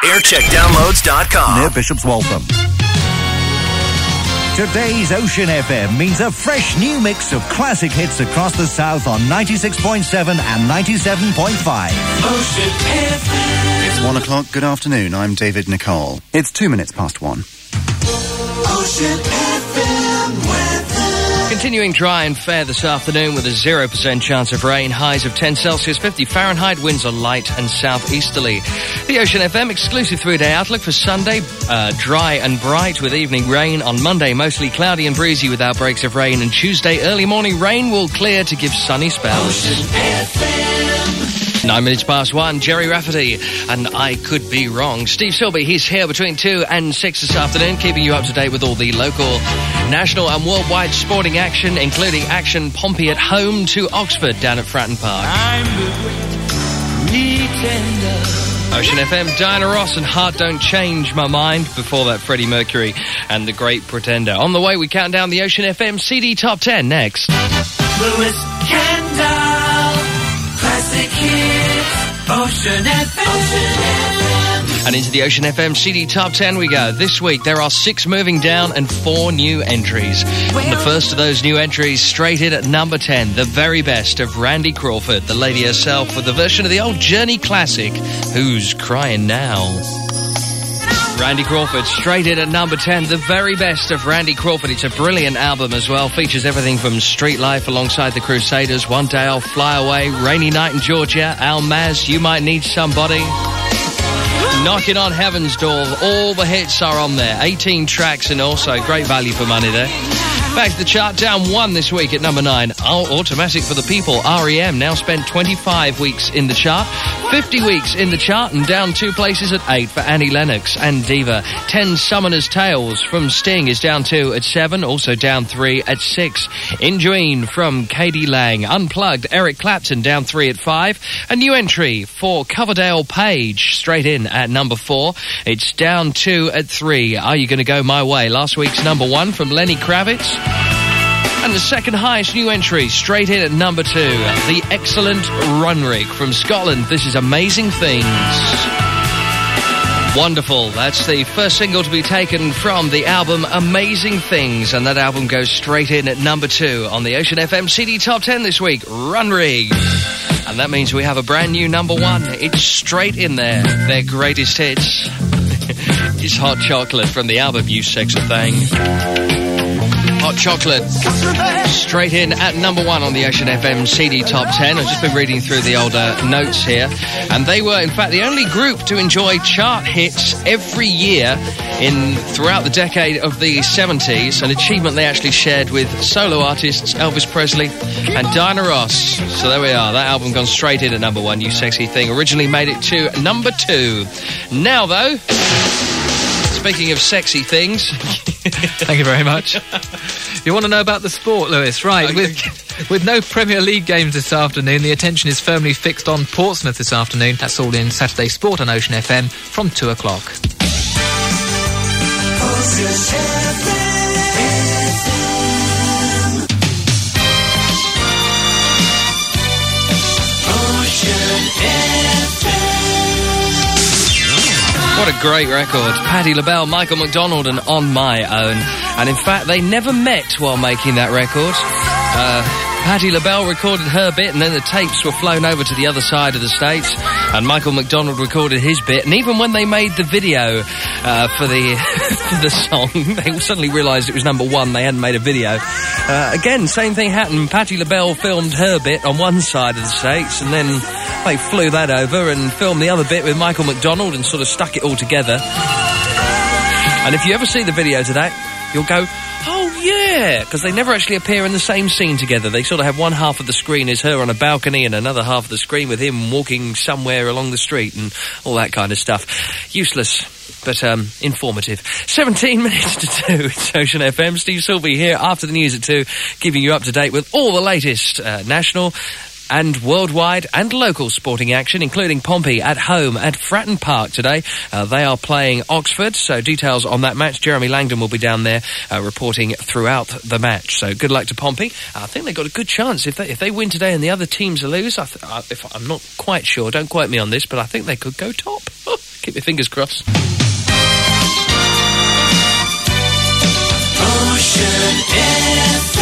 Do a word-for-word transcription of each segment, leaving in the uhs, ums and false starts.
aircheck downloads dot com. Near Bishop's Waltham. Today's Ocean F M means a fresh new mix of classic hits across the south on ninety-six point seven and ninety-seven point five. Ocean F M. It's one o'clock. Good afternoon. I'm David Nicole. It's two minutes past one. Ocean F M weather. Continuing dry and fair this afternoon with a zero percent chance of rain, highs of ten Celsius, fifty Fahrenheit, winds are light and southeasterly. The Ocean F M exclusive three-day outlook for Sunday, uh, dry and bright with evening rain. On Monday, mostly cloudy and breezy with outbreaks of rain, and Tuesday, early morning rain will clear to give sunny spells. Ocean F M. Nine minutes past one, Jerry Rafferty, and I could be wrong. Steve Silby, he's here between two and six this afternoon, keeping you up to date with all the local, national and worldwide sporting action, including action Pompey at home to Oxford down at Fratton Park. I'm the great pretender. Ocean F M, Diana Ross and Heart Don't Change My Mind. Before that, Freddie Mercury and The Great Pretender. On the way, we count down the Ocean F M C D Top ten next. Lewis Kendall, classic hits, Ocean F M. Ocean F M. And into the Ocean F M C D Top ten we go. This week, there are six moving down and four new entries. And the first of those new entries, straight in at number ten, the very best of Randy Crawford, the lady herself, with the version of the old Journey classic, Who's Crying Now? Randy Crawford, straight in at number ten, the very best of Randy Crawford. It's a brilliant album as well. Features everything from Street Life alongside the Crusaders, One Day I'll Fly Away, Rainy Night in Georgia, Al Maz, You Might Need Somebody, Knocking on Heaven's Door. All the hits are on there. eighteen tracks and also great value for money there. Back to the chart, down one this week at number nine. Automatic for the People, R E M, now spent twenty-five weeks in the chart. fifty weeks in the chart and down two places at eight for Annie Lennox and Diva. ten Summoner's Tales from Sting is down two at seven, also down three at six. In Dream from Katie Lang. Unplugged, Eric Clapton down three at five. A new entry for Coverdale Page, straight in at number four. It's down two at three. Are You Gonna Go My Way? Last week's number one from Lenny Kravitz. And the second highest new entry, straight in at number two, the excellent Runrig from Scotland. This is Amazing Things. Wonderful. That's the first single to be taken from the album Amazing Things, and that album goes straight in at number two on the Ocean F M C D Top ten this week, Runrig. And that means we have a brand new number one. It's straight in there, their greatest hits. It's Hot Chocolate from the album You Sexy Thing. Hot Chocolate, straight in at number one on the Ocean F M C D Top ten. I've just been reading through the older notes here, and they were, in fact, the only group to enjoy chart hits every year in throughout the decade of the seventies, an achievement they actually shared with solo artists Elvis Presley and Diana Ross. So there we are, that album gone straight in at number one, You Sexy Thing. Originally made it to number two. Now, though, speaking of sexy things... Thank you very much. You want to know about the sport, Lewis? Right, with, with no Premier League games this afternoon, the attention is firmly fixed on Portsmouth this afternoon. That's all in Saturday Sport on Ocean F M from two o'clock. What a great record. Patti LaBelle, Michael McDonald and On My Own. And in fact, they never met while making that record. Uh, Patti LaBelle recorded her bit and then the tapes were flown over to the other side of the States. And Michael McDonald recorded his bit. And even when they made the video uh, for the for the song, they suddenly realised it was number one. They hadn't made a video. Uh, again, same thing happened. Patti LaBelle filmed her bit on one side of the States and then they flew that over and filmed the other bit with Michael McDonald and sort of stuck it all together. And if you ever see the video to that, you'll go, oh yeah, because they never actually appear in the same scene together. They sort of have one half of the screen is her on a balcony and another half of the screen with him walking somewhere along the street and all that kind of stuff. Useless, but um, informative. seventeen minutes to two, it's Ocean F M. Steve Silby here after the news at two, keeping you up to date with all the latest uh, national and worldwide and local sporting action, including Pompey at home at Fratton Park today. Uh, they are playing Oxford, so details on that match. Jeremy Langdon will be down there uh, reporting throughout the match. So good luck to Pompey. Uh, I think they've got a good chance. If they, if they win today and the other teams lose, I th- I, if I'm not quite sure, don't quote me on this, but I think they could go top. Keep your fingers crossed. Ocean F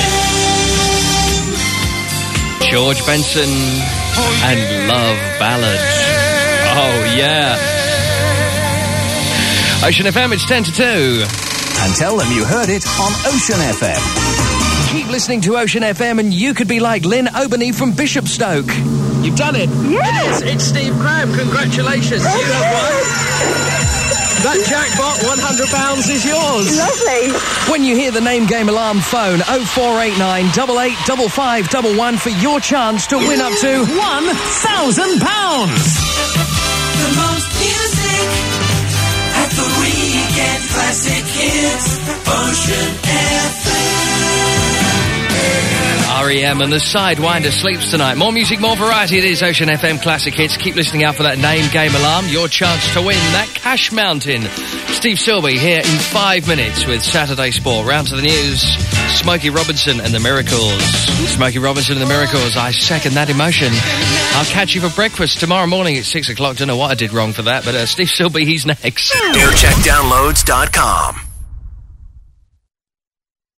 M. George Benson and Love Ballads. Oh, yeah. Ocean F M, it's ten to two. And tell them you heard it on Ocean F M. Keep listening to Ocean F M and you could be like Lynn Oberney from Bishopstoke. You've done it. Yes. It is. It's Steve Graham. Congratulations. You have won. That jackpot, one hundred pounds is yours. Lovely. When you hear the name game alarm, phone oh four eight nine, eight eight five five one one for your chance to win up to one thousand pounds. The most music at the weekend. Classic hits. Ocean F M. R E M and the Sidewinder sleeps tonight. More music, more variety. It is Ocean F M Classic Hits. Keep listening out for that name game alarm. Your chance to win that cash mountain. Steve Silby here in five minutes with Saturday Sport. Round to the news. Smokey Robinson and the Miracles. Smokey Robinson and the Miracles. I second that emotion. I'll catch you for breakfast tomorrow morning at six o'clock. Don't know what I did wrong for that, but uh, Steve Silby, he's next. aircheck downloads dot com